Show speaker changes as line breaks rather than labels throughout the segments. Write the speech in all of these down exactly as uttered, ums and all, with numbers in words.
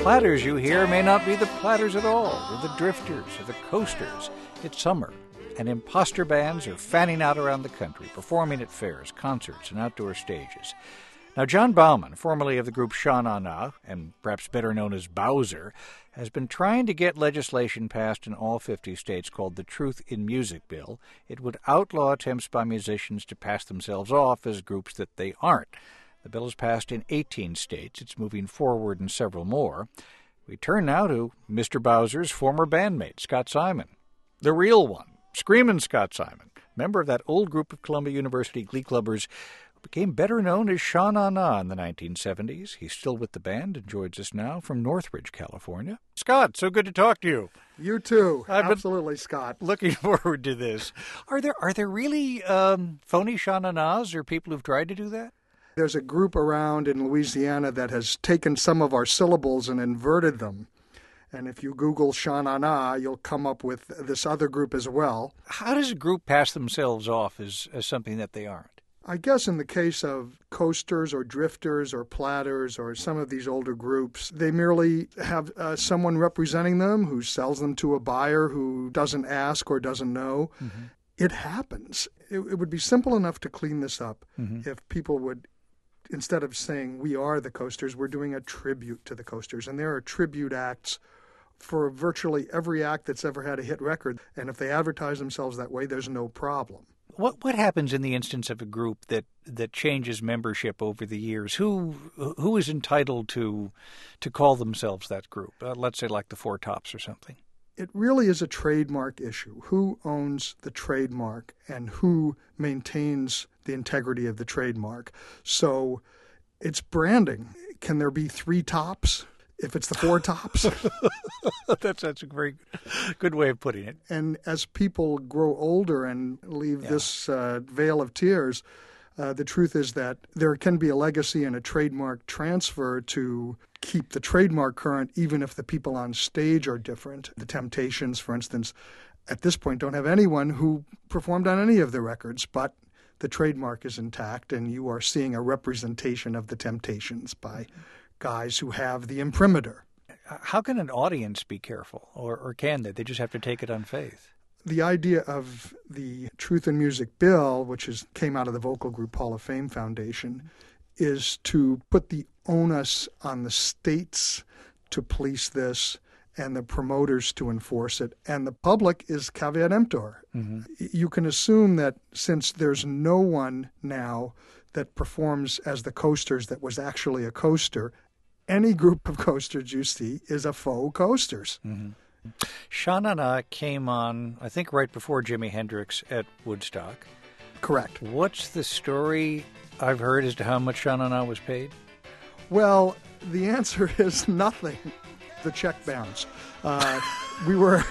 Platters you hear may not be the Platters at all, or the Drifters, or the Coasters. It's summer, and imposter bands are fanning out around the country, performing at fairs, concerts, and outdoor stages. Now, John Bauman, formerly of the group Sha Na Na, and perhaps better known as Bowser, has been trying to get legislation passed in all fifty states called the Truth in Music Bill. It would outlaw attempts by musicians to pass themselves off as groups that they aren't. The bill is passed in eighteen states. It's moving forward in several more. We turn now to Mister Bowser's former bandmate, Scott Simon. The real one, Screamin' Scott Simon, member of that old group of Columbia University glee clubbers who became better known as Sha Na Na in the nineteen seventies. He's still with the band and joins us now from Northridge, California. Scott, so good to talk to you.
You too.
I've
Absolutely, Scott.
Looking forward to this. Are there are there really um, phony Sha Na Nas or people who've tried to do that?
There's a group around in Louisiana that has taken some of our syllables and inverted them. And if you Google Sha Na Na, you'll come up with this other group as well.
How does a group pass themselves off as, as something that they aren't?
I guess in the case of Coasters or Drifters or Platters or some of these older groups, they merely have uh, someone representing them who sells them to a buyer who doesn't ask or doesn't know. Mm-hmm. It happens. It, it would be simple enough to clean this up mm-hmm. if people would, instead of saying we are the Coasters, we're doing a tribute to the Coasters. And there are tribute acts for virtually every act that's ever had a hit record. And if they advertise themselves that way, there's no problem.
What what happens in the instance of a group that, that changes membership over the years? Who who is entitled to to call themselves that group? Uh, let's say like the Four Tops or something.
It really is a trademark issue. Who owns the trademark and who maintains the integrity of the trademark? So it's branding. Can there be three tops if it's the Four Tops?
that's, that's a very good way of putting it.
And as people grow older and leave yeah. this uh, veil of tears, uh, the truth is that there can be a legacy and a trademark transfer to keep the trademark current, even if the people on stage are different. The Temptations, for instance, at this point don't have anyone who performed on any of the records, but the trademark is intact, and you are seeing a representation of the Temptations by guys who have the imprimatur.
How can an audience be careful, or, or can they? They just have to take it on faith.
The idea of the Truth in Music Bill, which is came out of the Vocal Group Hall of Fame Foundation, is to put the onus on the states to police this and the promoters to enforce it, and the public is caveat emptor. Mm-hmm. You can assume that since there's no one now that performs as the Coasters that was actually a coaster, any group of coasters you see is a faux Coasters.
Mm-hmm. Sha Na Na came on, I think, right before Jimi Hendrix at Woodstock.
Correct.
What's the story I've heard as to how much Sha Na Na was paid?
Well, the answer is nothing. The check bounced. Uh, we were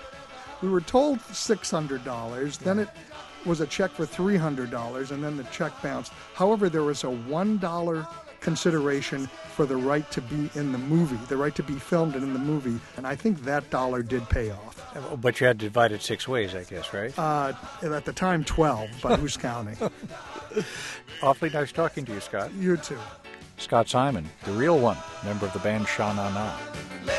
we were told six hundred dollars. Then it was a check for three hundred dollars, and then the check bounced. However, there was a one dollar consideration for the right to be in the movie, the right to be filmed in the movie, and I think that dollar did pay off.
But you had to divide it six ways, I guess, right?
Uh, at the time, twelve, but who's counting?
Awfully nice talking to you, Scott.
You too.
Scott Simon, the real one, member of the band Sha Na Na.